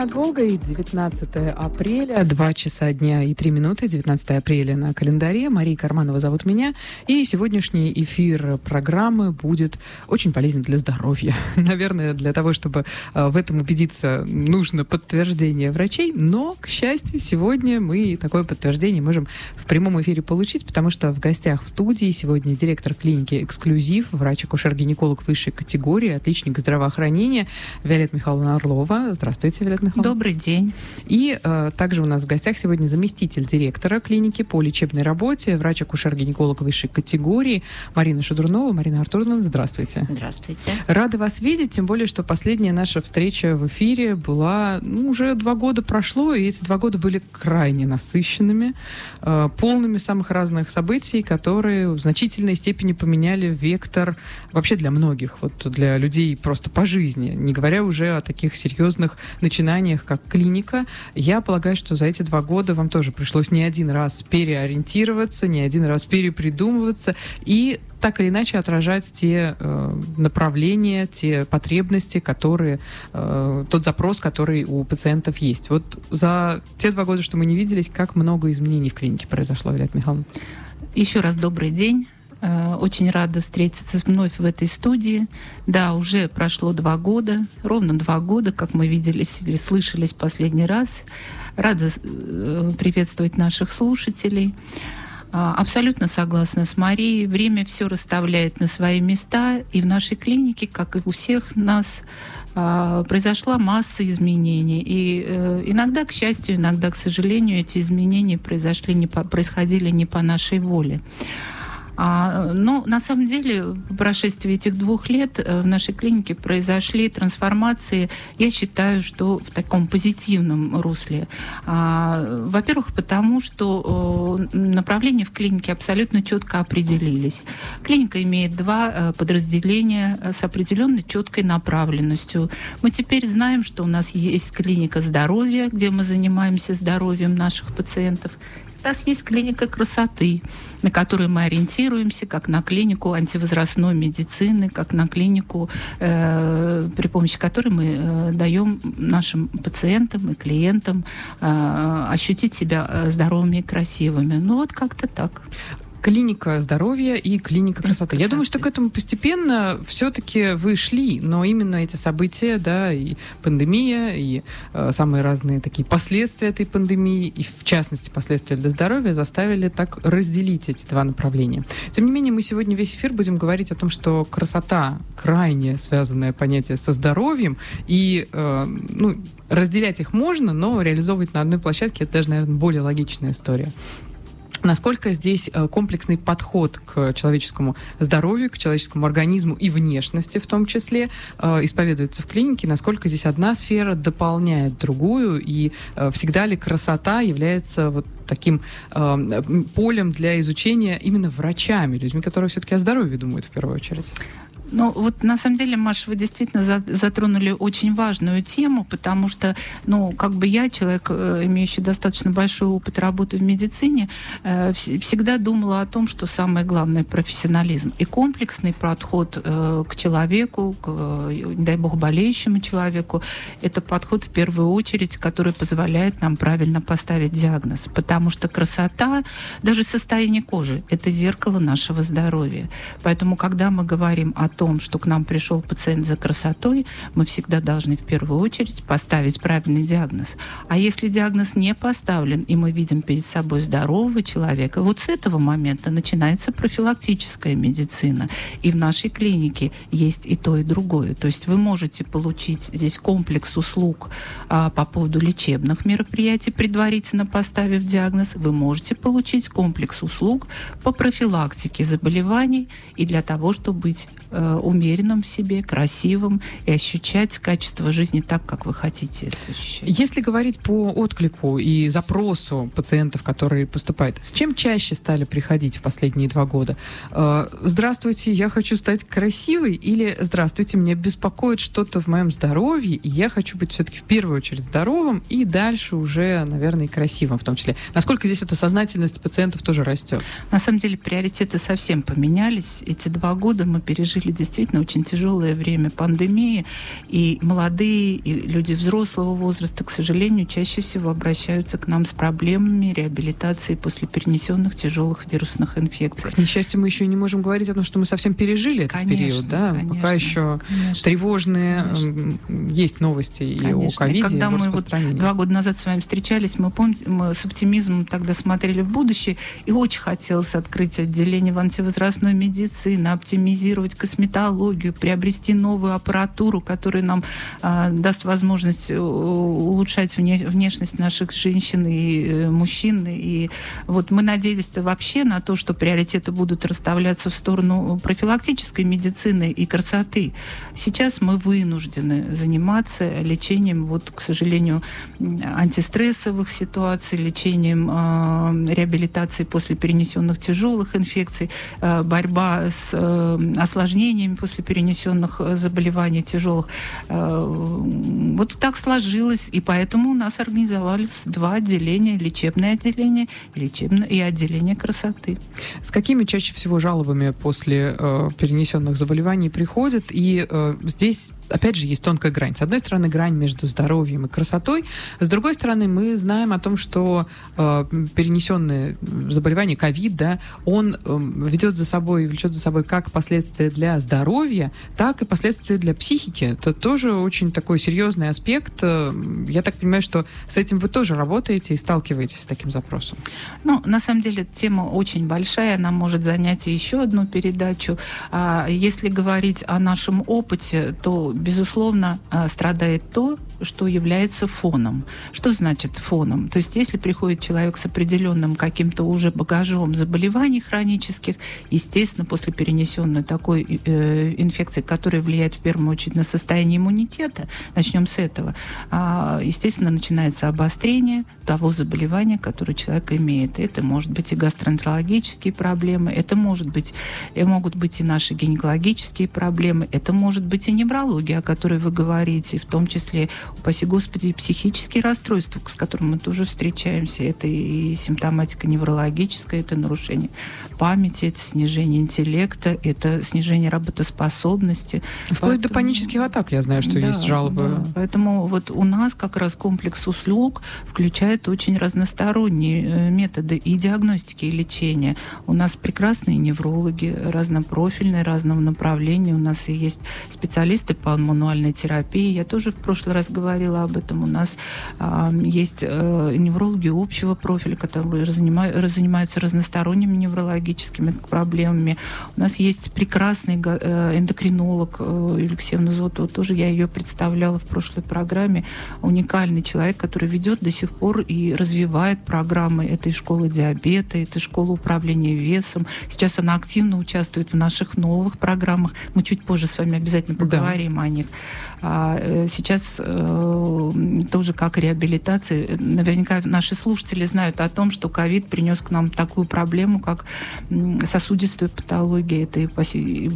над Волгой, 19 апреля, 2 часа дня и 3 минуты, 19 апреля на календаре. Мария Карманова зовут меня. И сегодняшний эфир программы будет очень полезен для здоровья. Наверное, для того, чтобы в этом убедиться, нужно подтверждение врачей. Но, к счастью, сегодня мы такое подтверждение можем в прямом эфире получить, потому что в гостях в студии сегодня директор клиники «Эксклюзив», врач-акушер-гинеколог высшей категории, отличник здравоохранения Виолетта Михайловна Орлова. Здравствуйте, Виолетта Михайловна. Добрый день. И также у нас в гостях сегодня заместитель директора клиники по лечебной работе, врач-акушер-гинеколог высшей категории Марина Шадрунова. Марина Артуровна, здравствуйте. Здравствуйте. Рада вас видеть, тем более, что последняя наша встреча в эфире была, уже 2 года прошло, и эти 2 года были крайне насыщенными, полными самых разных событий, которые в значительной степени поменяли вектор вообще для многих, вот для людей просто по жизни, не говоря уже о таких серьезных начинаниях, как клиника. Я полагаю, что за эти 2 года вам тоже пришлось не один раз переориентироваться, не один раз перепридумываться и так или иначе отражать те направления, те потребности, которые, тот запрос, который у пациентов есть. Вот за те 2 года, что мы не виделись, как много изменений в клинике произошло, Виолетта Михайловна? Еще раз добрый день. Очень рада встретиться вновь в этой студии. Да, уже прошло 2 года, ровно 2 года, как мы виделись или слышались последний раз. Рада приветствовать наших слушателей. Абсолютно согласна с Марией. Время все расставляет на свои места. И в нашей клинике, как и у всех нас, произошла масса изменений. И иногда, к счастью, иногда, к сожалению, эти изменения происходили не по нашей воле. Но на самом деле по прошествии этих 2 лет в нашей клинике произошли трансформации, я считаю, что в таком позитивном русле. Во-первых, потому что направления в клинике абсолютно четко определились. Клиника имеет 2 подразделения с определенной четкой направленностью. Мы теперь знаем, что у нас есть клиника здоровья, где мы занимаемся здоровьем наших пациентов. У нас есть клиника красоты, на которую мы ориентируемся, как на клинику антивозрастной медицины, как на клинику, при помощи которой мы даем нашим пациентам и клиентам ощутить себя здоровыми и красивыми. Ну вот как-то так. Клиника здоровья и клиника красоты. Я думаю, что к этому постепенно все-таки вы шли, но именно эти события, да, и пандемия, и самые разные такие последствия этой пандемии, и в частности последствия для здоровья, заставили так разделить эти 2 направления. Тем не менее, мы сегодня весь эфир будем говорить о том, что красота крайне связанное понятие со здоровьем, и разделять их можно, но реализовывать на одной площадке — это даже, наверное, более логичная история. Насколько здесь комплексный подход к человеческому здоровью, к человеческому организму и внешности в том числе исповедуется в клинике, насколько здесь одна сфера дополняет другую, и всегда ли красота является вот таким полем для изучения именно врачами, людьми, которые все-таки о здоровье думают в первую очередь? Ну, вот на самом деле, Маша, вы действительно затронули очень важную тему, потому что, я, человек, имеющий достаточно большой опыт работы в медицине, всегда думала о том, что самое главное — профессионализм и комплексный подход к человеку, к, не дай бог, болеющему человеку. Это подход, в первую очередь, который позволяет нам правильно поставить диагноз, потому что красота, даже состояние кожи — это зеркало нашего здоровья. Поэтому, когда мы говорим о том, что к нам пришел пациент за красотой, мы всегда должны в первую очередь поставить правильный диагноз. А если диагноз не поставлен, и мы видим перед собой здорового человека, вот с этого момента начинается профилактическая медицина. И в нашей клинике есть и то, и другое. То есть вы можете получить здесь комплекс услуг по поводу лечебных мероприятий, предварительно поставив диагноз. Вы можете получить комплекс услуг по профилактике заболеваний и для того, чтобы быть умеренным в себе, красивым и ощущать качество жизни так, как вы хотите это ощущать. Если говорить по отклику и запросу пациентов, которые поступают, с чем чаще стали приходить в последние 2 года? Здравствуйте, я хочу стать красивой, или здравствуйте, меня беспокоит что-то в моем здоровье, и я хочу быть все-таки в первую очередь здоровым, и дальше уже, наверное, и красивым в том числе. Насколько здесь эта сознательность пациентов тоже растет? На самом деле приоритеты совсем поменялись. Эти 2 года мы пережили действительно очень тяжелое время пандемии, и молодые, и люди взрослого возраста, к сожалению, чаще всего обращаются к нам с проблемами реабилитации после перенесенных тяжелых вирусных инфекций. К несчастью, мы еще и не можем говорить о том, что мы совсем пережили этот период, да? Конечно, пока еще тревожные есть новости и о ковиде, и когда о распространении. Мы 2 года назад с вами встречались, мы с оптимизмом тогда смотрели в будущее, и очень хотелось открыть отделение в антивозрастной медицине, оптимизировать косметологию, приобрести новую аппаратуру, которая нам даст возможность улучшать внешность наших женщин и мужчин. И вот мы надеялись вообще на то, что приоритеты будут расставляться в сторону профилактической медицины и красоты. Сейчас мы вынуждены заниматься лечением, вот, к сожалению, антистрессовых ситуаций, лечением реабилитации после перенесенных тяжелых инфекций, борьба с осложнениями после перенесенных заболеваний тяжелых. Вот так сложилось, и поэтому у нас организовались 2 отделения: лечебное отделение и отделение красоты. С какими чаще всего жалобами после перенесенных заболеваний приходят? И здесь, опять же, есть тонкая грань. С одной стороны, грань между здоровьем и красотой. С другой стороны, мы знаем о том, что перенесенное заболевание, ковид, да, он влечет за собой как последствия для здоровья, так и последствия для психики. Это тоже очень такой серьезный аспект. Я так понимаю, что с этим вы тоже работаете и сталкиваетесь с таким запросом. Ну, на самом деле, тема очень большая, она может занять еще одну передачу. Если говорить о нашем опыте, то, безусловно, страдает то, что является фоном. Что значит фоном? То есть, если приходит человек с определенным каким-то уже багажом заболеваний хронических, естественно, после перенесенной такой инфекции, которая влияет в первую очередь на состояние иммунитета, начнем с этого, естественно, начинается обострение того заболевания, которое человек имеет. Это может быть и гастроэнтерологические проблемы, это могут быть и наши гинекологические проблемы, это может быть и неврология, о которой вы говорите, в том числе, упаси Господи, и психические расстройства, с которыми мы тоже встречаемся. Это и симптоматика неврологическая, это нарушение памяти, это снижение интеллекта, это снижение работоспособности. Вплоть до панических атак, я знаю, что есть жалобы. Да. Поэтому вот у нас как раз комплекс услуг включает очень разносторонние методы и диагностики, и лечения. У нас прекрасные неврологи, разнопрофильные, разного направления. У нас и есть специалисты по мануальной терапии. Я тоже в прошлый раз говорила об этом. У нас есть неврологи общего профиля, которые занимаются разносторонними неврологическими проблемами. У нас есть прекрасный эндокринолог Юлия Алексеевна Зотова, тоже я ее представляла в прошлой программе. Уникальный человек, который ведет до сих пор и развивает программы этой школы диабета, этой школы управления весом. Сейчас она активно участвует в наших новых программах. Мы чуть позже с вами обязательно поговорим о них. Сейчас тоже как реабилитация. Наверняка наши слушатели знают о том, что ковид принес к нам такую проблему, как сосудистую патологию. Это и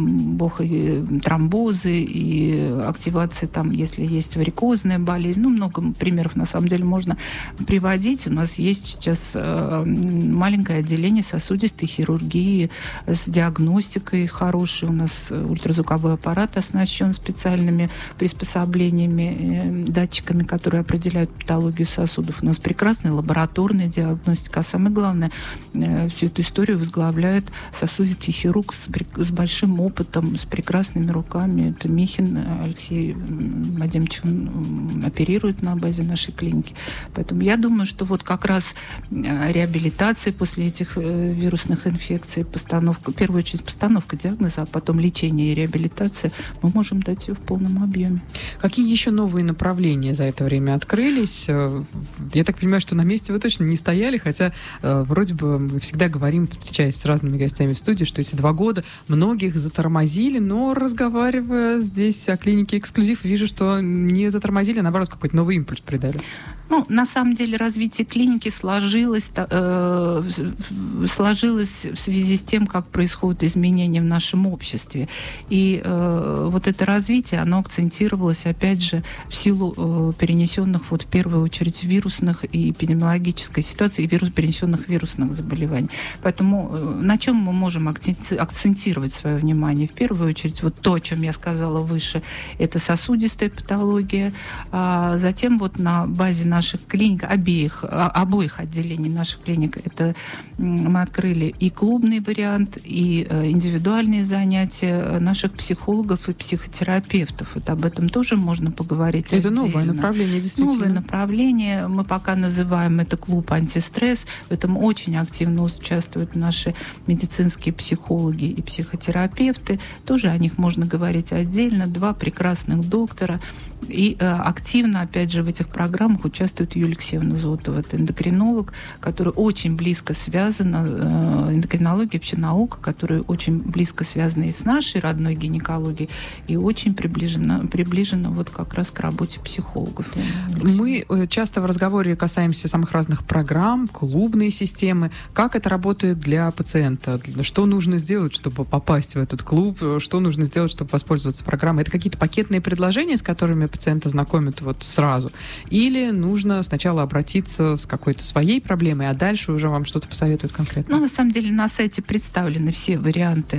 тромбозы, и активация там, если есть варикозная болезнь. Ну, много примеров на самом деле можно приводить. У нас есть сейчас маленькое отделение сосудистой хирургии с диагностикой хорошей. У нас ультразвуковой аппарат оснащен специальными приспособлениями, датчиками, которые определяют патологию сосудов. У нас прекрасная лабораторная диагностика. А самое главное, всю эту историю возглавляет сосудистый хирург с большим опытом, с прекрасными руками. Это Михин Алексей Вадимович, он оперирует на базе нашей клиники. Поэтому я думаю, что вот как раз реабилитация после этих вирусных инфекций, в первую очередь постановка диагноза, а потом лечение и реабилитация, мы можем дать ее в полном объеме. Какие еще новые направления за это время открылись? Я так понимаю, что на месте вы точно не стояли, хотя вроде бы мы всегда говорим, встречаясь с разными гостями в студии, что эти 2 года многих затормозили, но разговаривая здесь о клинике «Эксклюзив», вижу, что не затормозили, а наоборот, какой-то новый импульс придали. Ну, на самом деле, развитие клиники сложилось в связи с тем, как происходят изменения в нашем обществе. И вот это развитие, оно акцентировалось, опять же, в силу перенесенных в первую очередь вирусных и эпидемиологической ситуации, и перенесенных вирусных заболеваний. Поэтому на чем мы можем акцентировать свое внимание? В первую очередь, вот то, о чем я сказала выше, это сосудистая патология. Затем вот на базе наших клиник, обоих отделений наших клиник, это мы открыли и клубный вариант, и индивидуальные занятия наших психологов и психотерапевтов. Вот об этом тоже можно поговорить. Это отдельно. новое направление, действительно. Новое направление. Мы пока называем это клуб антистресс. В этом очень активно участвуют наши медицинские психологи и психотерапевты. Тоже о них можно говорить отдельно. 2 прекрасных доктора. И активно, опять же, в этих программах участвует Юлия Алексеевна Зотова. Это эндокринолог, который очень близко связана, эндокринология, вообще наука, которая очень близко связана и с нашей родной гинекологией, и очень приближена вот как раз к работе психологов. Мы часто в разговоре касаемся самых разных программ, клубные системы. Как это работает для пациента? Что нужно сделать, чтобы попасть в этот клуб? Что нужно сделать, чтобы воспользоваться программой? Это какие-то пакетные предложения, с которыми пациента знакомят вот сразу? Или нужно сначала обратиться с какой-то своей проблемой, а дальше уже вам что-то посоветуют конкретно? Ну, на самом деле, на сайте представлены все варианты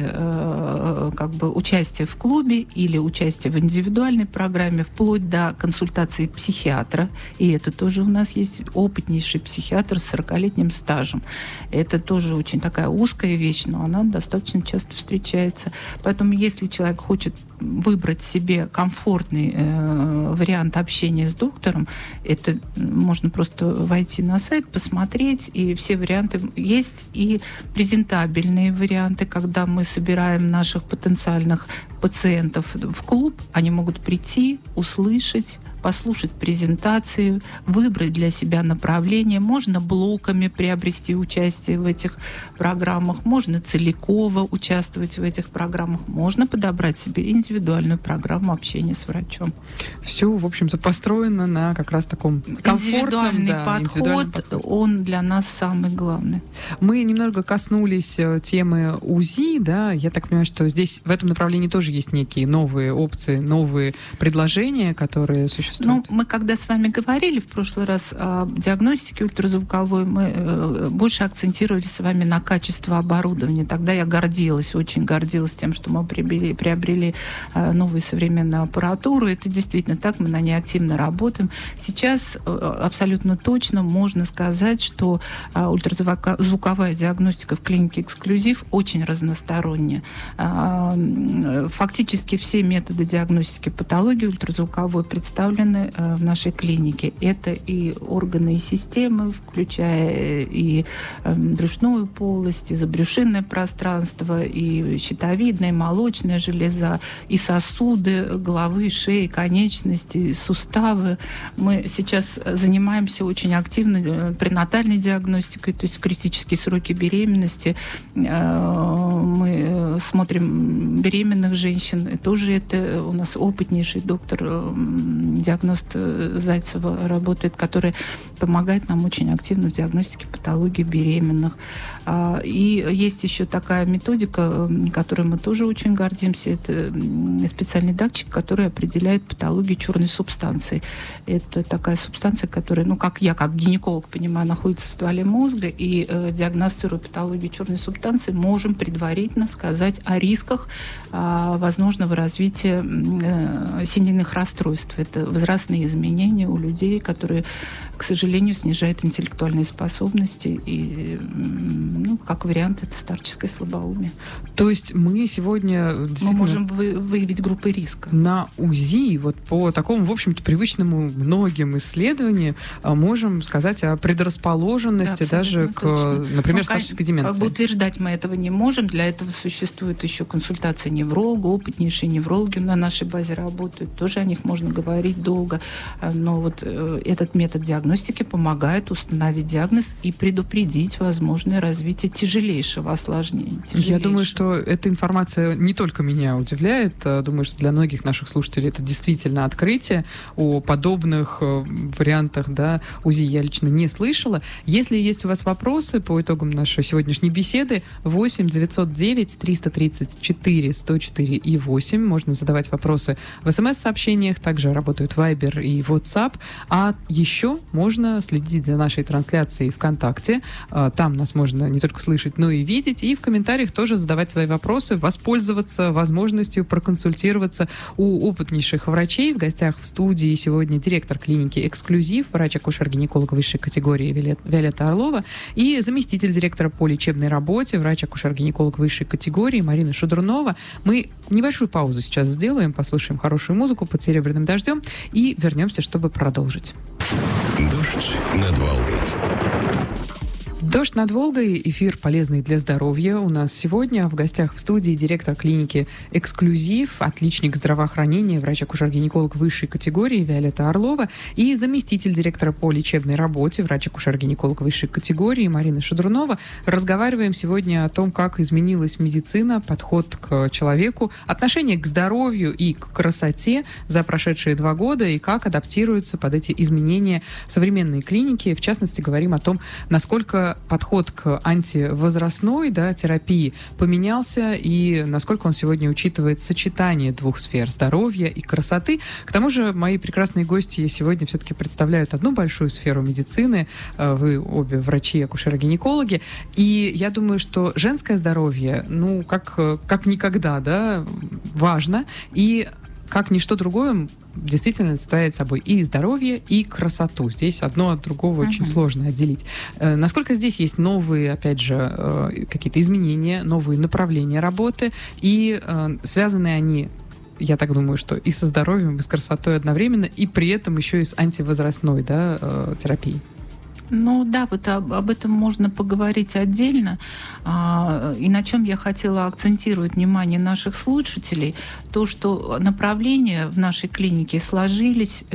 участия в клубе или участия в индивидуальной программе, вплоть до консультации психиатра. И это тоже у нас есть опытнейший психиатр с 40-летним стажем. Это тоже очень такая узкая вещь, но она достаточно часто встречается. Поэтому, если человек хочет выбрать себе комфортный вариант общения с доктором, это можно просто войти на сайт, посмотреть, и все варианты есть, и презентабельные варианты, когда мы собираем наших потенциальных пациентов в клуб, они могут прийти, услышать, послушать презентацию, выбрать для себя направление. Можно блоками приобрести участие в этих программах, можно целиково участвовать в этих программах, можно подобрать себе индивидуальную программу общения с врачом. Все, в общем-то, построено на как раз таком комфортном... Индивидуальный подход, он для нас самый главный. Мы немного коснулись темы УЗИ, да, я так понимаю, что здесь в этом направлении тоже есть некие новые опции, новые предложения, которые существуют. Ну, мы когда с вами говорили в прошлый раз о диагностике ультразвуковой, мы больше акцентировали с вами на качество оборудования. Тогда я очень гордилась тем, что мы приобрели новую современную аппаратуру. Это действительно так, мы на ней активно работаем. Сейчас абсолютно точно можно сказать, что ультразвуковая диагностика в клинике «Эксклюзив» очень разносторонняя. Фактически все методы диагностики патологии ультразвуковой представлены в нашей клинике. Это и органы и системы, включая и брюшную полость, и забрюшинное пространство, и щитовидная, и молочная железа, и сосуды головы, шеи, конечности, суставы. Мы сейчас занимаемся очень активно пренатальной диагностикой, то есть критические сроки беременности. Мы смотрим беременных женщин. И тоже это у нас опытнейший диагност Зайцева работает, которая помогает нам очень активно в диагностике патологии беременных. И есть еще такая методика, которой мы тоже очень гордимся. Это специальный датчик, который определяет патологию черной субстанции. Это такая субстанция, которая, как гинеколог понимаю, находится в стволе мозга, и диагностируя патологию черной субстанции, можем предварительно сказать о рисках возможного развития семейных расстройств. Это возрастные изменения у людей, которые, к сожалению, снижают интеллектуальные способности. И, как вариант, это старческое слабоумие. То есть мы сегодня... Мы можем выявить группы риска. На УЗИ, вот по такому, в общем-то, привычному многим исследованию, можем сказать о предрасположенности даже к, например, старческой деменции. Утверждать мы этого не можем. Для этого существует еще консультация невролога, опытнейшие неврологи на нашей базе работают. Тоже о них можно говорить. долго. Но вот этот метод диагностики помогает установить диагноз и предупредить возможное развитие тяжелейшего осложнения. Я думаю, что эта информация не только меня удивляет. Думаю, что для многих наших слушателей это действительно открытие. О подобных вариантах, да, УЗИ я лично не слышала. Если есть у вас вопросы по итогам нашей сегодняшней беседы, 8 909 334 104 и 8. Можно задавать вопросы в СМС-сообщениях. Также работают Viber и WhatsApp. А еще можно следить за нашей трансляцией ВКонтакте. Там нас можно не только слышать, но и видеть. И в комментариях тоже задавать свои вопросы, воспользоваться возможностью проконсультироваться у опытнейших врачей. В гостях в студии сегодня директор клиники «Эксклюзив», врач-акушер-гинеколог высшей категории Виолетта Орлова и заместитель директора по лечебной работе, врач-акушер-гинеколог высшей категории Марина Шадрунова. Мы небольшую паузу сейчас сделаем, послушаем хорошую музыку под «Серебряным дождем» и вернемся, чтобы продолжить. Дождь над Волгой. «Дождь над Волгой», эфир полезный для здоровья. У нас сегодня в гостях в студии директор клиники «Эксклюзив», отличник здравоохранения, врач-акушер-гинеколог высшей категории Виолетта Орлова и заместитель директора по лечебной работе, врач-акушер-гинеколог высшей категории Марина Шадрунова. Разговариваем сегодня о том, как изменилась медицина, подход к человеку, отношение к здоровью и к красоте за прошедшие 2 года и как адаптируются под эти изменения современные клиники. В частности, говорим о том, насколько подход к антивозрастной, да, терапии поменялся и насколько он сегодня учитывает сочетание 2 сфер – здоровья и красоты. К тому же мои прекрасные гости сегодня все-таки представляют одну большую сферу медицины. Вы обе врачи, акушеры-гинекологи. И я думаю, что женское здоровье, ну, как никогда, да, важно. И как ничто другое действительно олицетворяет собой и здоровье, и красоту. Здесь одно от другого очень сложно отделить. Насколько здесь есть новые, опять же, какие-то изменения, новые направления работы, и связаны они, я так думаю, что и со здоровьем, и с красотой одновременно, и при этом еще и с антивозрастной, да, терапией? Ну да, вот об этом можно поговорить отдельно. И на чем я хотела акцентировать внимание наших слушателей, то, что направления в нашей клинике сложились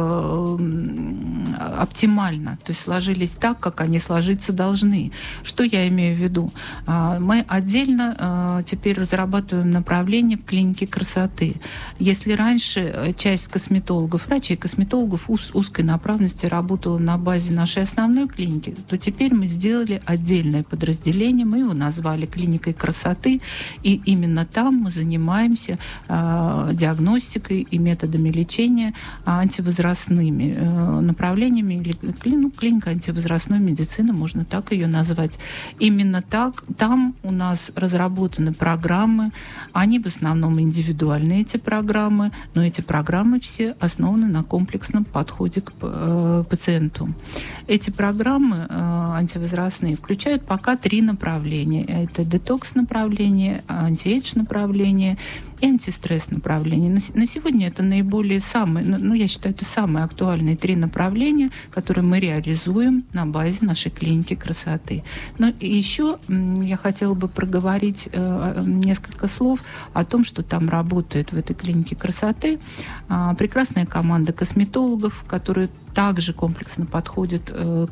оптимально, то есть сложились так, как они сложиться должны. Что я имею в виду? Мы отдельно теперь разрабатываем направления в клинике красоты. Если раньше часть косметологов, врачей-косметологов узкой направленности работала на базе нашей основной клиники, то теперь мы сделали отдельное подразделение, мы его назвали клиникой красоты, и именно там мы занимаемся диагностикой и методами лечения антивозрастными направлениями, или клиника антивозрастной медицины, можно так ее назвать. Именно так, там у нас разработаны программы, они в основном индивидуальные, эти программы, но эти программы все основаны на комплексном подходе к пациенту. Эти программы антивозрастные включают пока 3 направления. Это детокс-направление, антиэйдж-направление и антистресс-направление. На сегодня это наиболее я считаю, это самые актуальные 3 направления, которые мы реализуем на базе нашей клиники красоты. Но еще я хотела бы проговорить несколько слов о том, что там работает в этой клинике красоты прекрасная команда косметологов, которые также комплексно подходит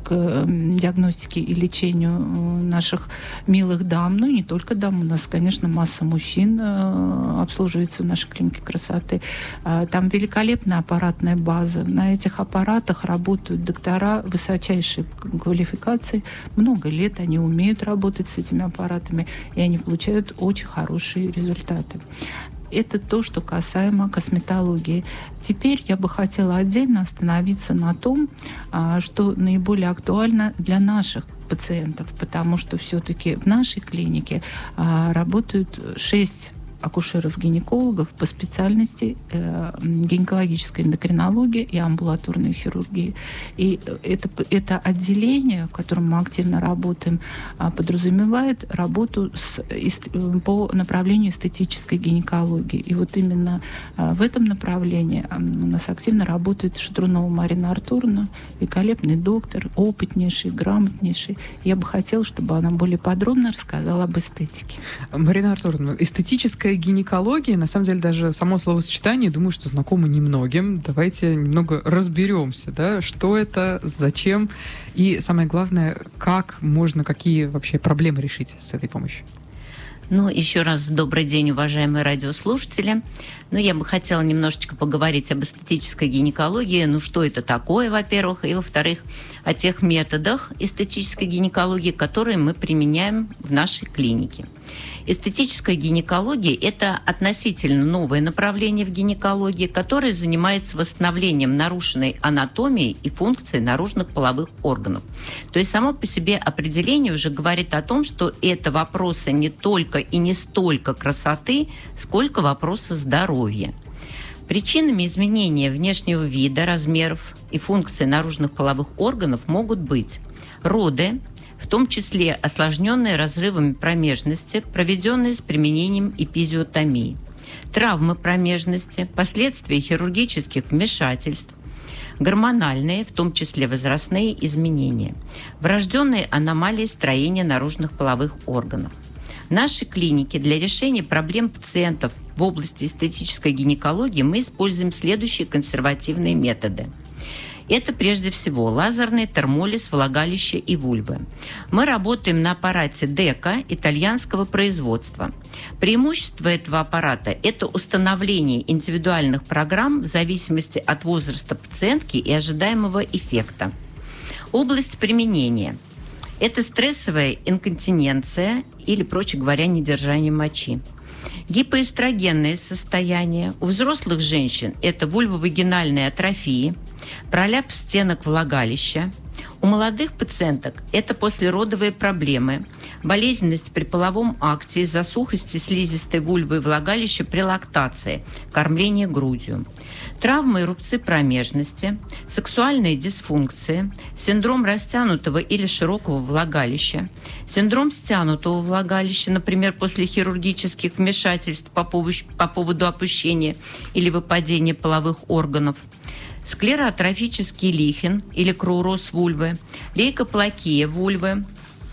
к диагностике и лечению наших милых дам, ну и не только дам, у нас, конечно, масса мужчин обслуживается в нашей клинике красоты. Там великолепная аппаратная база. На этих аппаратах работают доктора высочайшей квалификации. Много лет они умеют работать с этими аппаратами, и они получают очень хорошие результаты. Это то, что касаемо косметологии. Теперь я бы хотела отдельно остановиться на том, что наиболее актуально для наших пациентов, потому что все-таки в нашей клинике работают 6 акушеров-гинекологов по специальности гинекологическая эндокринология и амбулаторная хирургия. И это отделение, в котором мы активно работаем, подразумевает работу по направлению эстетической гинекологии. И вот именно в этом направлении у нас активно работает Шадрунова Марина Артуровна, великолепный доктор, опытнейший, грамотнейший. Я бы хотела, чтобы она более подробно рассказала об эстетике. Марина Артуровна, эстетическая эстетическая гинекология, на самом деле даже само словосочетание, думаю, что знакомо немногим. Давайте немного разберемся, да, что это, зачем и, самое главное, как можно, какие вообще проблемы решить с этой помощью. Ну, еще раз добрый день, уважаемые радиослушатели. Ну, я бы хотела немножечко поговорить об эстетической гинекологии. Ну, что это такое, во-первых, и, во-вторых, о тех методах эстетической гинекологии, которые мы применяем в нашей клинике. Эстетическая гинекология – это относительно новое направление в гинекологии, которое занимается восстановлением нарушенной анатомии и функции наружных половых органов. То есть само по себе определение уже говорит о том, что это вопросы не только и не столько красоты, сколько вопросы здоровья. Причинами изменения внешнего вида, размеров и функций наружных половых органов могут быть роды, в том числе осложненные разрывами промежности, проведенные с применением эпизиотомии, травмы промежности, последствия хирургических вмешательств, гормональные, в том числе возрастные изменения, врожденные аномалии строения наружных половых органов. В нашей клинике для решения проблем пациентов в области эстетической гинекологии мы используем следующие консервативные методы. Это прежде всего лазерный термолиз влагалища и вульвы. Мы работаем на аппарате ДЭКА итальянского производства. Преимущество этого аппарата – это установление индивидуальных программ в зависимости от возраста пациентки и ожидаемого эффекта. Область применения – это стрессовая инконтиненция или, проще говоря, недержание мочи. Гипоэстрогенное состояние. У взрослых женщин это вульвовагинальные атрофии, пролапс стенок влагалища. У молодых пациенток это послеродовые проблемы, болезненность при половом акте из-за сухости слизистой вульвы и влагалища при лактации, кормление грудью. Травмы и рубцы промежности, сексуальные дисфункции, синдром растянутого или широкого влагалища, синдром стянутого влагалища, например, после хирургических вмешательств по поводу опущения или выпадения половых органов, склеротрофический лихен или кроуроз вульвы, лейкоплакия вульвы.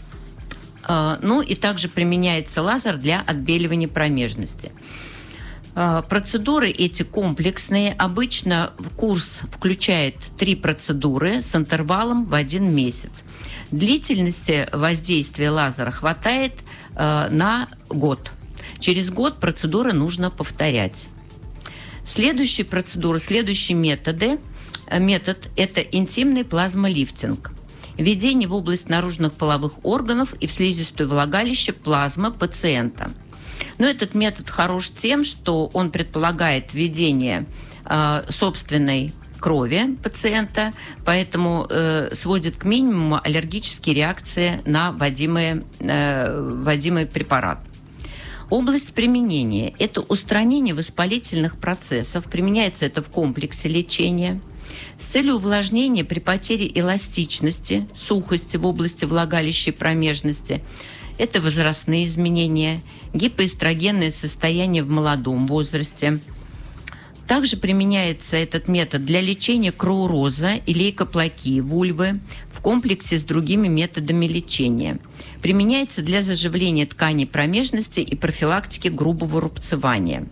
Ну и также применяется лазер для отбеливания промежности. Процедуры эти комплексные. Обычно курс включает 3 процедуры с интервалом в 1 месяц. Длительности воздействия лазера хватает на год. Через год процедуры нужно повторять. Следующие процедуры, следующие метод – это интимный плазмолифтинг. Введение в область наружных половых органов и в слизистую влагалище плазмы пациента. Но этот метод хорош тем, что он предполагает введение собственной крови пациента, поэтому сводит к минимуму аллергические реакции на вводимый препарат. Область применения – это устранение воспалительных процессов. Применяется это в комплексе лечения. С целью увлажнения при потере эластичности, сухости в области влагалища и промежности. Это возрастные изменения, гипоэстрогенное состояние в молодом возрасте. Также применяется этот метод для лечения кроуроза и лейкоплакии вульвы в комплексе с другими методами лечения. Применяется для заживления тканей промежности и профилактики грубого рубцевания.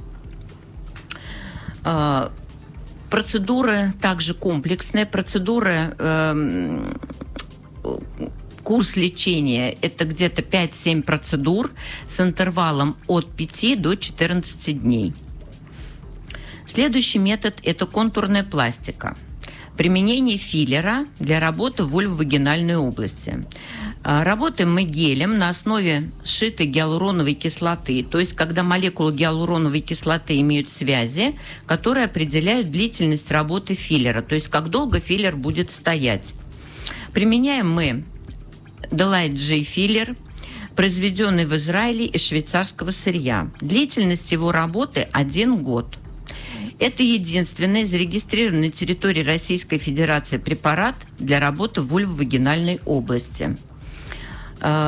Процедуры также комплексные. Курс лечения – это где-то 5-7 процедур с интервалом от 5 до 14 дней. Следующий метод – это контурная пластика. Применение филлера для работы в вульвовагинальной области. Работаем мы гелем на основе сшитой гиалуроновой кислоты, то есть когда молекулы гиалуроновой кислоты имеют связи, которые определяют длительность работы филлера, то есть как долго филлер будет стоять. Применяем мы Delight J филлер, произведенный в Израиле из швейцарского сырья. Длительность его работы 1 год. Это единственный зарегистрированный на территории Российской Федерации препарат для работы в вульвовагинальной области.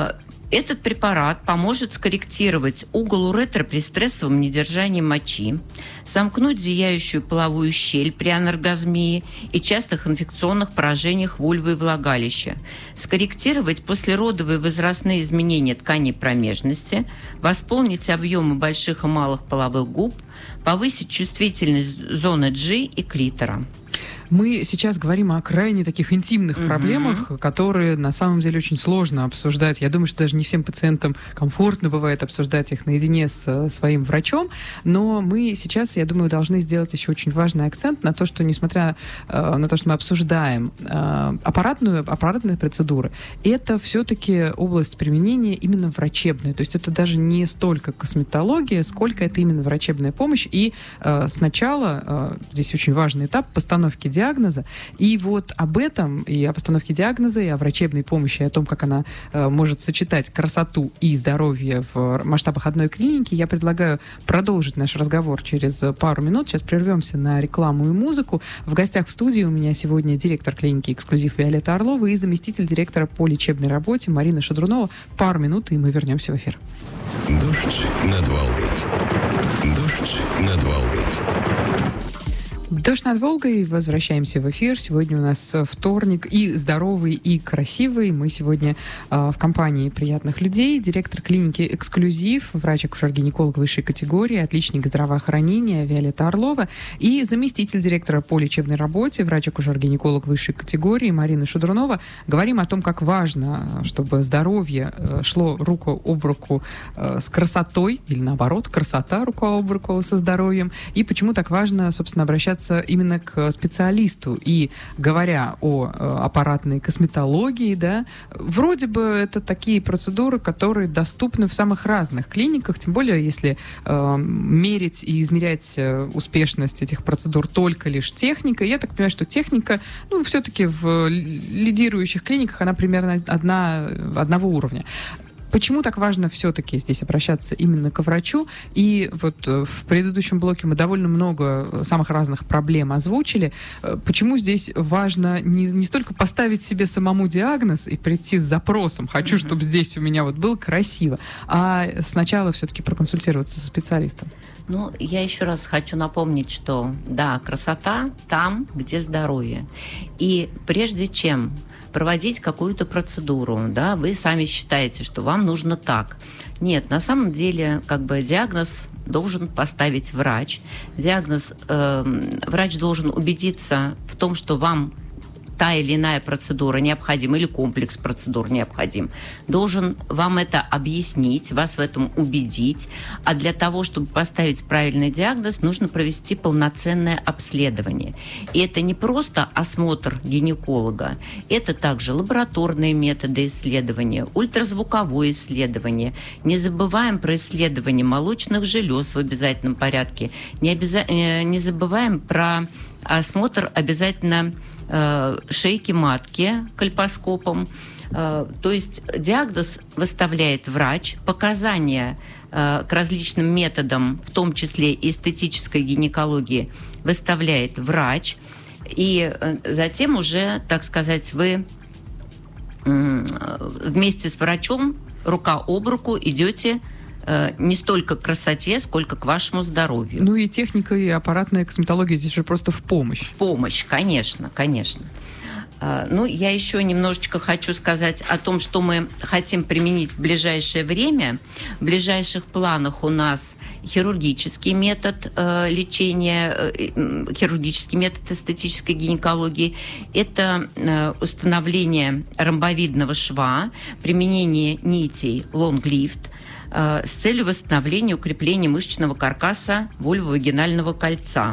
Этот препарат поможет скорректировать угол уретры при стрессовом недержании мочи, сомкнуть зияющую половую щель при аноргазмии и частых инфекционных поражениях вульвы и влагалища, скорректировать послеродовые возрастные изменения тканей промежности, восполнить объемы больших и малых половых губ, повысить чувствительность зоны G и клитора. Мы сейчас говорим о крайне таких интимных проблемах, которые на самом деле очень сложно обсуждать. Я думаю, что даже не всем пациентам комфортно бывает обсуждать их наедине с своим врачом, но мы сейчас, я думаю, должны сделать еще очень важный акцент на то, что, несмотря на то, что мы обсуждаем аппаратные процедуры, это все-таки область применения именно врачебная. То есть это даже не столько косметология, сколько это именно врачебная помощь. И сначала, здесь очень важный этап постановки диагноза. И вот об этом, и о постановке диагноза, и о врачебной помощи, и о том, как она может сочетать красоту и здоровье в масштабах одной клиники, я предлагаю продолжить наш разговор через пару минут. Сейчас прервемся на рекламу и музыку. В гостях в студии у меня сегодня директор клиники «Эксклюзив» Виолетта Орлова и заместитель директора по лечебной работе Марина Шадрунова. Пару минут, и мы вернемся в эфир. Дождь над Волгой. Дождь над Волгой. «Дождь над Волгой». Возвращаемся в эфир. Сегодня у нас вторник и здоровый, и красивый. Мы сегодня в компании приятных людей. Директор клиники «Эксклюзив», врач-акушер-гинеколог высшей категории, отличник здравоохранения Виолетта Орлова и заместитель директора по лечебной работе, врач-акушер-гинеколог высшей категории Марина Шадрунова. Говорим о том, как важно, чтобы здоровье шло руку об руку с красотой, или наоборот, красота руку об руку со здоровьем. И почему так важно, собственно, обращаться именно к специалисту. И говоря о аппаратной косметологии, да, вроде бы это такие процедуры, которые доступны в самых разных клиниках, тем более если мерить и измерять успешность этих процедур только лишь техникой. Я так понимаю, что техника, все-таки в лидирующих клиниках она примерно одного уровня. Почему так важно все-таки здесь обращаться именно к врачу? И вот в предыдущем блоке мы довольно много самых разных проблем озвучили. Почему здесь важно не столько поставить себе самому диагноз и прийти с запросом «хочу, чтобы здесь у меня вот было красиво», а сначала все-таки проконсультироваться со специалистом? Я еще раз хочу напомнить, что да, красота там, где здоровье. И прежде чем проводить какую-то процедуру, да, вы сами считаете, что вам нужно так. Нет, на самом деле, диагноз должен поставить врач. Врач должен убедиться в том, что вам та или иная процедура необходима, или комплекс процедур необходим, должен вам это объяснить, вас в этом убедить. А для того, чтобы поставить правильный диагноз, нужно провести полноценное обследование. И это не просто осмотр гинеколога, это также лабораторные методы исследования, ультразвуковое исследование. Не забываем про исследование молочных желез в обязательном порядке. Не забываем про осмотр обязательно шейки матки кольпоскопом. То есть диагноз выставляет врач, показания к различным методам, в том числе эстетической гинекологии, выставляет врач. И затем уже, так сказать, вы вместе с врачом рука об руку идете не столько к красоте, сколько к вашему здоровью. И техника, и аппаратная косметология здесь же просто в помощь. В помощь, конечно. Я еще немножечко хочу сказать о том, что мы хотим применить в ближайшее время. В ближайших планах у нас хирургический метод лечения, хирургический метод эстетической гинекологии. Это установление ромбовидного шва, применение нитей лонг-лифт с целью восстановления и укрепления мышечного каркаса вульвовагинального кольца.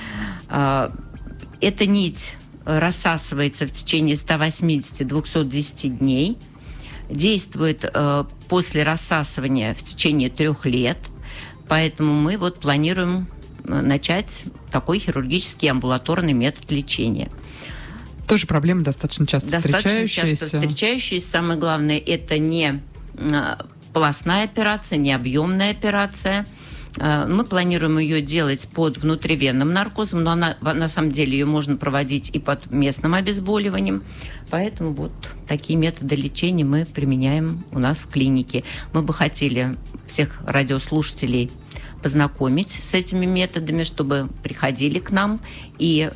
Эта нить рассасывается в течение 180-210 дней, действует после рассасывания в течение 3 лет, поэтому мы планируем начать такой хирургический амбулаторный метод лечения. Тоже проблема достаточно часто встречающаяся. Самое главное, это не полостная операция, не объемная операция. Мы планируем ее делать под внутривенным наркозом, но на самом деле ее можно проводить и под местным обезболиванием. Поэтому вот такие методы лечения мы применяем у нас в клинике. Мы бы хотели всех радиослушателей познакомить с этими методами, чтобы приходили к нам и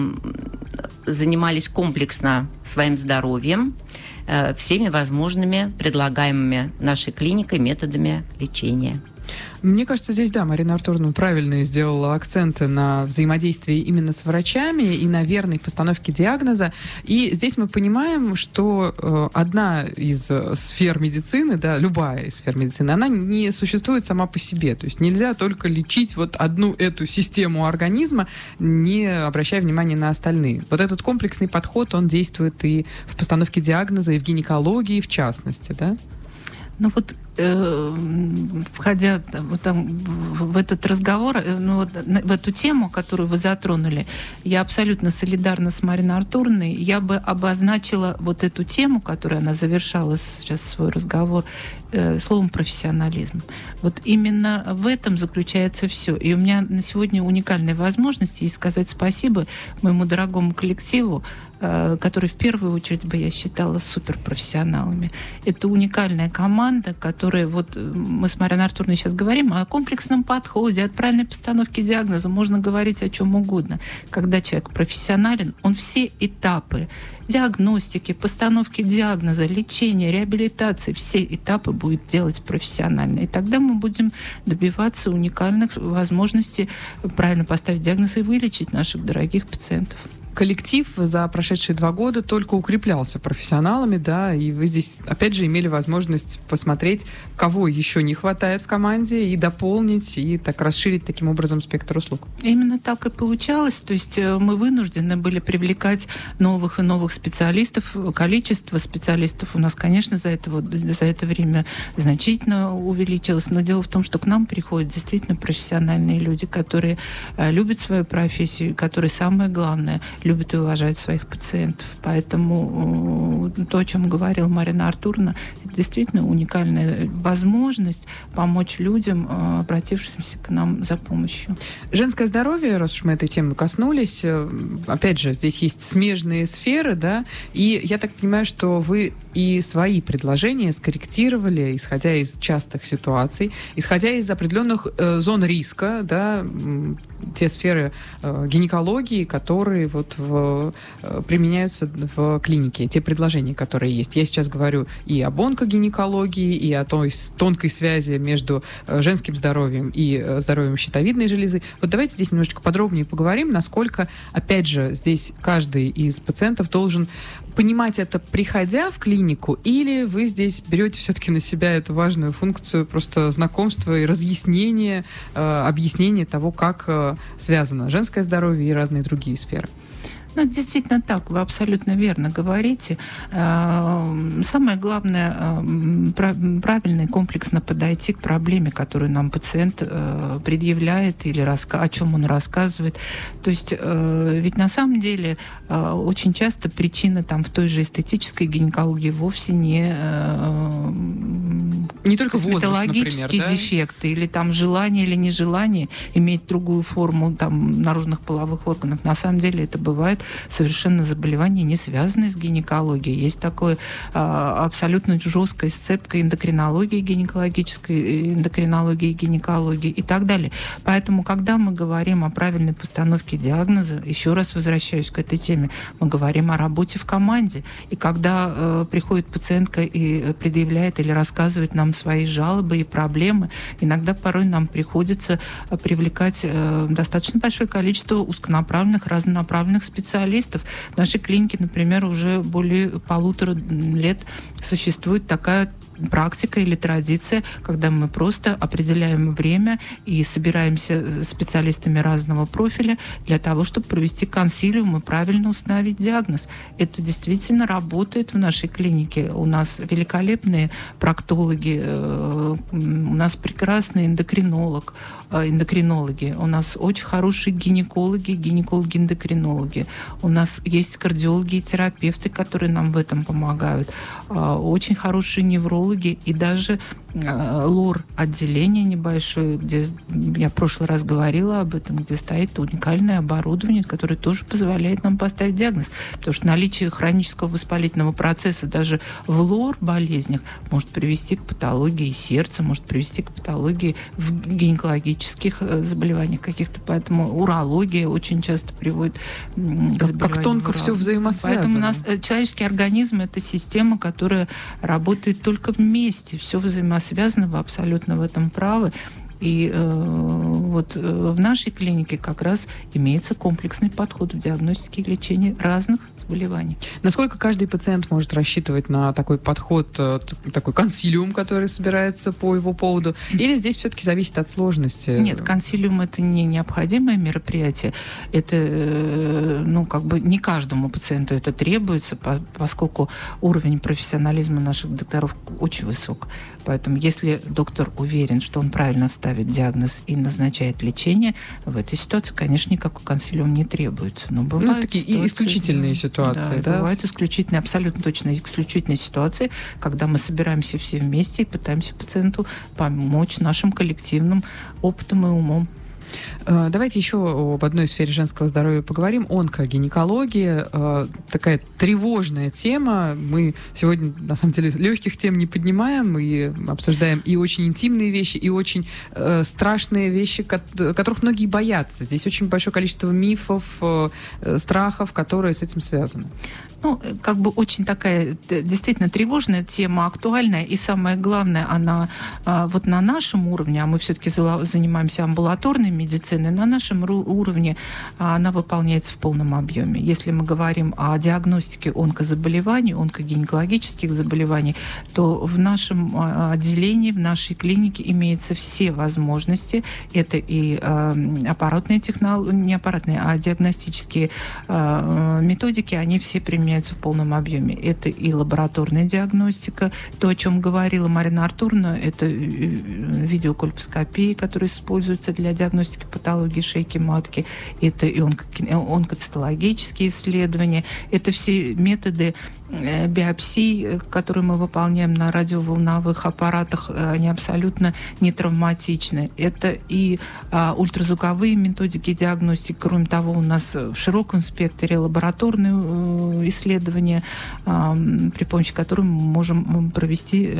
занимались комплексно своим здоровьем, всеми возможными предлагаемыми нашей клиникой методами лечения. Мне кажется, здесь, да, Марина Артуровна правильно сделала акценты на взаимодействии именно с врачами и на верной постановке диагноза. И здесь мы понимаем, что одна из сфер медицины, да, любая из сфер медицины, она не существует сама по себе. То есть нельзя только лечить вот одну эту систему организма, не обращая внимания на остальные. Вот этот комплексный подход, он действует и в постановке диагноза, и в гинекологии в частности, да? Ну вот, входя вот в этот разговор, в эту тему, которую вы затронули, я абсолютно солидарна с Мариной Артуровной. Я бы обозначила вот эту тему, которую она завершала сейчас свой разговор, словом профессионализм. Вот именно в этом заключается все. И у меня на сегодня уникальная возможность и сказать спасибо моему дорогому коллективу, который в первую очередь бы я считала суперпрофессионалами. Это уникальная команда, которая, вот мы с Мариной Артуровной сейчас говорим о комплексном подходе, от правильной постановки диагноза, можно говорить о чем угодно. Когда человек профессионален, он все этапы диагностики, постановки диагноза, лечения, реабилитации, все этапы будет делать профессионально. И тогда мы будем добиваться уникальных возможностей правильно поставить диагноз и вылечить наших дорогих пациентов. Коллектив за прошедшие 2 года только укреплялся профессионалами, да, и вы здесь, опять же, имели возможность посмотреть, кого еще не хватает в команде, и дополнить, и так расширить таким образом спектр услуг. Именно так и получалось. То есть мы вынуждены были привлекать новых и новых специалистов. Количество специалистов у нас, конечно, за это время значительно увеличилось. Но дело в том, что к нам приходят действительно профессиональные люди, которые любят свою профессию, которые, самое главное, любят и уважают своих пациентов. Поэтому то, о чем говорила Марина Артуровна, это действительно уникальная возможность помочь людям, обратившимся к нам за помощью. Женское здоровье, раз уж мы этой темы коснулись, опять же, здесь есть смежные сферы, да, и я так понимаю, что вы и свои предложения скорректировали, исходя из частых ситуаций, исходя из определенных зон риска, да, те сферы гинекологии, которые вот применяются в клинике, те предложения, которые есть. Я сейчас говорю и об онкогинекологии, и о той тонкой связи между женским здоровьем и здоровьем щитовидной железы. Вот давайте здесь немножечко подробнее поговорим, насколько, опять же, здесь каждый из пациентов должен понимать это, приходя в клинику, или вы здесь берете все-таки на себя эту важную функцию просто знакомства и разъяснения, объяснения того, как связано женское здоровье и разные другие сферы? Ну, действительно так, вы абсолютно верно говорите. Самое главное, правильно и комплексно подойти к проблеме, которую нам пациент предъявляет или о чем он рассказывает. То есть ведь на самом деле очень часто причина там в той же эстетической гинекологии вовсе не только косметологические дефекты, или там желание или нежелание иметь другую форму там наружных половых органов. На самом деле это бывает совершенно заболевания, не связанные с гинекологией. Есть такое абсолютно жесткая сцепка эндокринологии гинекологической, эндокринологии, гинекологии и так далее. Поэтому, когда мы говорим о правильной постановке диагноза, еще раз возвращаюсь к этой теме, мы говорим о работе в команде. И когда приходит пациентка и предъявляет или рассказывает нам свои жалобы и проблемы, иногда порой нам приходится привлекать достаточно большое количество узконаправленных, разнонаправленных специалистов. В нашей клинике, например, уже более 1,5 лет существует такая практика или традиция, когда мы просто определяем время и собираемся специалистами разного профиля для того, чтобы провести консилиум и правильно установить диагноз. Это действительно работает в нашей клинике. У нас великолепные проктологи, у нас прекрасный эндокринологи, у нас очень хорошие гинекологи-эндокринологи, у нас есть кардиологи и терапевты, которые нам в этом помогают, очень хорошие неврологи, и даже лор-отделение небольшое, где я в прошлый раз говорила об этом, где стоит уникальное оборудование, которое тоже позволяет нам поставить диагноз. Потому что наличие хронического воспалительного процесса даже в лор-болезнях может привести к патологии сердца, может привести к патологии в гинекологических заболеваниях каких-то. Поэтому урология очень часто приводит к заболеваниям. Как тонко все взаимосвязано. Поэтому у нас человеческий организм — это система, которая работает только вместе. Все взаимосвязано, вы абсолютно в этом правы. И вот в нашей клинике как раз имеется комплексный подход в диагностике и лечении разных заболеваний. Насколько каждый пациент может рассчитывать на такой подход, такой консилиум, который собирается по его поводу? Или здесь все-таки зависит от сложности? Нет, консилиум — это не необходимое мероприятие. Это, не каждому пациенту это требуется, поскольку уровень профессионализма наших докторов очень высок. Поэтому если доктор уверен, что он правильно ставит диагноз и назначает лечение, в этой ситуации, конечно, никакой консилиум не требуется. Но бывают такие исключительные ситуации, да? Бывают исключительные, абсолютно точно исключительные ситуации, когда мы собираемся все вместе и пытаемся пациенту помочь нашим коллективным опытом и умом. Давайте еще об одной сфере женского здоровья поговорим. Онкогинекология. Такая тревожная тема. Мы сегодня, на самом деле, легких тем не поднимаем и обсуждаем и очень интимные вещи, и очень страшные вещи, которых многие боятся. Здесь очень большое количество мифов, страхов, которые с этим связаны. Очень такая действительно тревожная тема, актуальная. И самое главное, она вот на нашем уровне, а мы все-таки занимаемся амбулаторной медицины, на нашем уровне она выполняется в полном объеме. Если мы говорим о диагностике онкозаболеваний, онкогинекологических заболеваний, то в нашем отделении, в нашей клинике имеются все возможности. Это и аппаратные технологии, не аппаратные, а диагностические методики, они все применяются в полном объеме. Это и лабораторная диагностика, то, о чем говорила Марина Артуровна, это видеокольпоскопия, которая используется для диагностики патологии шейки матки, это и онкоцитологические исследования, это все методы биопсий, которые мы выполняем на радиоволновых аппаратах, они абсолютно не травматичны. Это и ультразвуковые методики диагностики. Кроме того, у нас в широком спектре лабораторные исследования, при помощи которых мы можем провести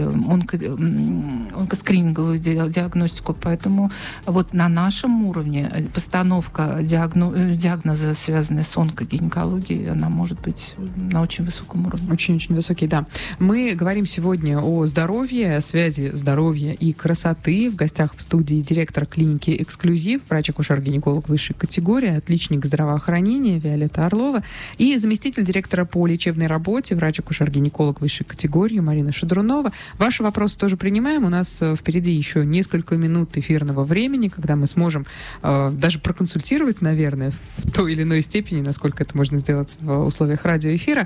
онкоскрининговую диагностику. Поэтому вот на нашем уровне постановка диагноза, связанная с онкогинекологией, она может быть на очень высоком уровне. Очень-очень высокий, да. Мы говорим сегодня о здоровье, о связи здоровья и красоты. В гостях в студии директор клиники «Эксклюзив», врач-акушер-гинеколог высшей категории, отличник здравоохранения Виолетта Орлова и заместитель директора по лечебной работе, врач-акушер-гинеколог высшей категории Марина Шадрунова. Ваши вопросы тоже принимаем. У нас впереди еще несколько минут эфирного времени, когда мы сможем даже проконсультировать, наверное, в той или иной степени, насколько это можно сделать в условиях радиоэфира.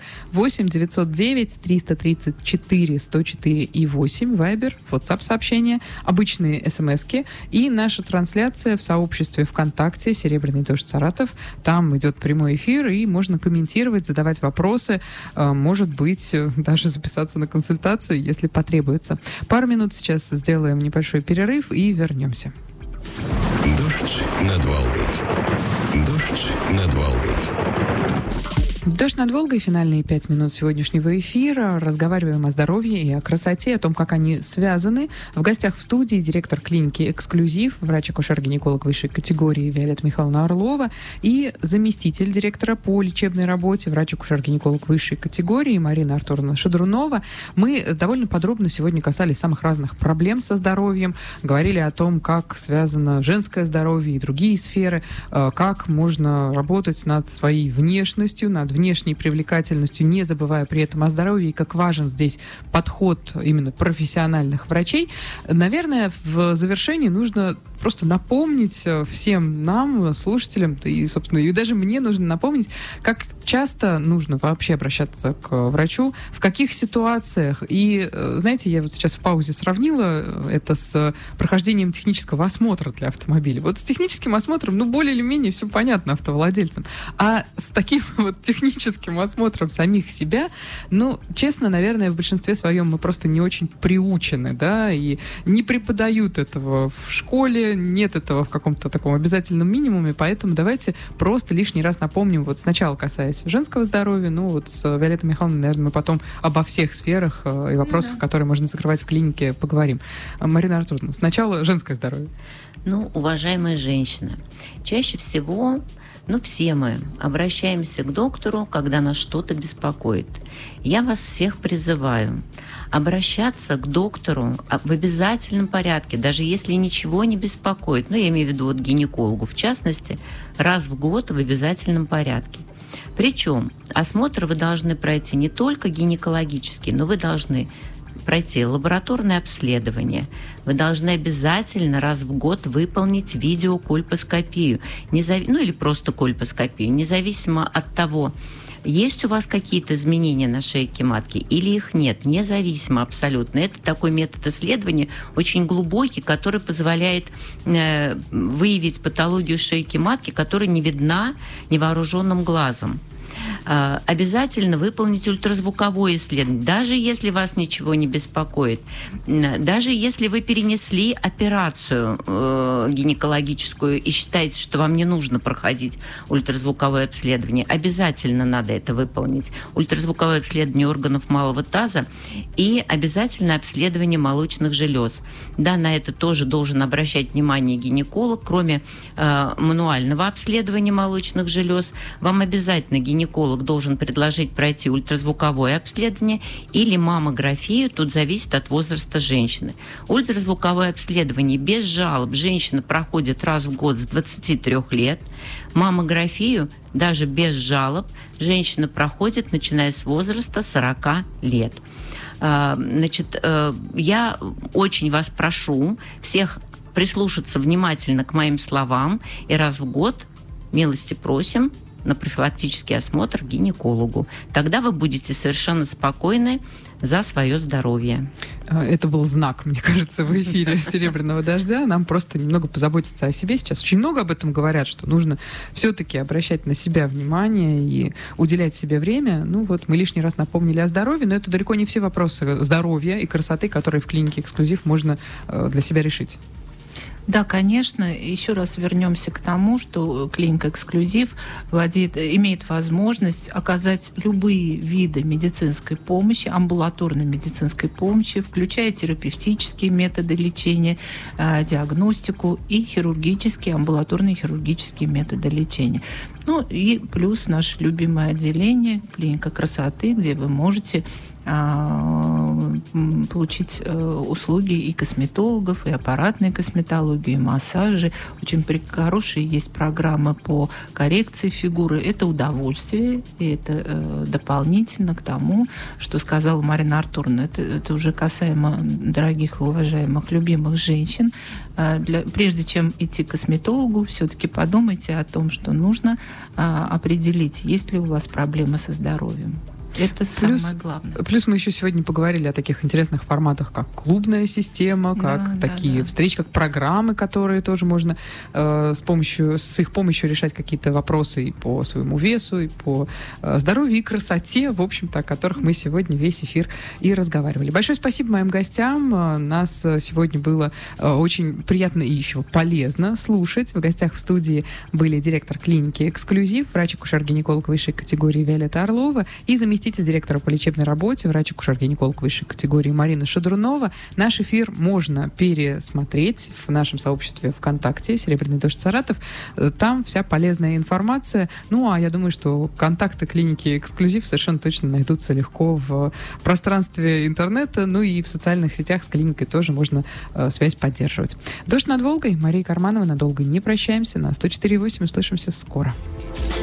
8-909-334-104 и 8, Вайбер, WhatsApp-сообщения, обычные смски и наша трансляция в сообществе ВКонтакте «Серебряный дождь Саратов». Там идет прямой эфир, и можно комментировать, задавать вопросы, может быть, даже записаться на консультацию, если потребуется. Пару минут сейчас сделаем небольшой перерыв и вернемся. Дождь над Волгой. Дождь над Волгой. «Дождь над Волгой», финальные 5 минут сегодняшнего эфира. Разговариваем о здоровье и о красоте, о том, как они связаны. В гостях в студии директор клиники «Эксклюзив», врач-акушер-гинеколог высшей категории Виолетта Михайловна Орлова и заместитель директора по лечебной работе, врач-акушер-гинеколог высшей категории Марина Артуровна Шадрунова. Мы довольно подробно сегодня касались самых разных проблем со здоровьем, говорили о том, как связано женское здоровье и другие сферы, как можно работать над своей внешностью, над внешней привлекательностью, не забывая при этом о здоровье, и как важен здесь подход именно профессиональных врачей. Наверное, в завершении нужно просто напомнить всем нам, слушателям, и, собственно, и даже мне нужно напомнить, как часто нужно вообще обращаться к врачу, в каких ситуациях. И, знаете, я вот сейчас в паузе сравнила это с прохождением технического осмотра для автомобиля. Вот с техническим осмотром, более или менее все понятно автовладельцам. А с таким вот техническим осмотром самих себя, честно, наверное, в большинстве своем мы просто не очень приучены, да, и не преподают этого в школе, нет этого в каком-то таком обязательном минимуме, поэтому давайте просто лишний раз напомним, вот сначала касаясь женского здоровья, с Виолеттой Михайловной, наверное, мы потом обо всех сферах и вопросах, которые можно закрывать в клинике, поговорим. Марина Артуровна, сначала женское здоровье. Уважаемая женщина, чаще всего, все мы обращаемся к доктору, когда нас что-то беспокоит. Я вас всех призываю обращаться к доктору в обязательном порядке, даже если ничего не беспокоит, я имею в виду к гинекологу, в частности, раз в год в обязательном порядке. Причем осмотр вы должны пройти не только гинекологический, но вы должны пройти лабораторное обследование. Вы должны обязательно раз в год выполнить видеокольпоскопию, или просто кольпоскопию, независимо от того, есть у вас какие-то изменения на шейке матки или их нет, независимо абсолютно. Это такой метод исследования очень глубокий, который позволяет выявить патологию шейки матки, которая не видна невооруженным глазом. Обязательно выполнить ультразвуковое исследование, даже если вас ничего не беспокоит, даже если вы перенесли операцию гинекологическую и считаете, что вам не нужно проходить ультразвуковое обследование, обязательно надо это выполнить. Ультразвуковое обследование органов малого таза и обязательно обследование молочных желез. Да, на это тоже должен обращать внимание гинеколог. Кроме мануального обследования молочных желез, вам обязательно гинеколог должен предложить пройти ультразвуковое обследование или маммографию, тут зависит от возраста женщины. Ультразвуковое обследование без жалоб женщина проходит раз в год с 23 лет. Маммографию даже без жалоб женщина проходит, начиная с возраста 40 лет. Я очень вас прошу всех прислушаться внимательно к моим словам и раз в год милости просим на профилактический осмотр к гинекологу. Тогда вы будете совершенно спокойны за свое здоровье. Это был знак, мне кажется, в эфире «Серебряного дождя». Нам просто немного позаботиться о себе сейчас. Очень много об этом говорят, что нужно все-таки обращать на себя внимание и уделять себе время. Мы лишний раз напомнили о здоровье, но это далеко не все вопросы здоровья и красоты, которые в клинике «Эксклюзив» можно для себя решить. Да, конечно. Еще раз вернемся к тому, что клиника «Эксклюзив» имеет возможность оказать любые виды медицинской помощи, амбулаторной медицинской помощи, включая терапевтические методы лечения, диагностику и хирургические, амбулаторные хирургические методы лечения. И плюс наше любимое отделение, клиника красоты, где вы можете получить услуги и косметологов, и аппаратной косметологии, и массажи. Очень хорошие есть программы по коррекции фигуры. Это удовольствие, и это дополнительно к тому, что сказала Марина Артуровна. Это уже касаемо дорогих и уважаемых, любимых женщин. Прежде чем идти к косметологу, все-таки подумайте о том, что нужно определить, есть ли у вас проблемы со здоровьем. Это самое главное. Плюс мы еще сегодня поговорили о таких интересных форматах, как клубная система, как такие встречи, как программы, которые тоже можно с их помощью решать какие-то вопросы и по своему весу, и по здоровью, и красоте, в общем-то, о которых мы сегодня весь эфир и разговаривали. Большое спасибо моим гостям. Нас сегодня было очень приятно и еще полезно слушать. В гостях в студии были директор клиники «Эксклюзив», врач-акушер-гинеколог высшей категории Виолетта Орлова и заместитель директора по лечебной работе, врач-акушер-гинеколог высшей категории Марина Шадрунова. Наш эфир можно пересмотреть в нашем сообществе ВКонтакте «Серебряный дождь Саратов». Там вся полезная информация. А я думаю, что контакты клиники «Эксклюзив» совершенно точно найдутся легко в пространстве интернета, и в социальных сетях с клиникой тоже можно связь поддерживать. «Дождь над Волгой». Мария Карманова. Надолго не прощаемся. На 104.8 услышимся скоро.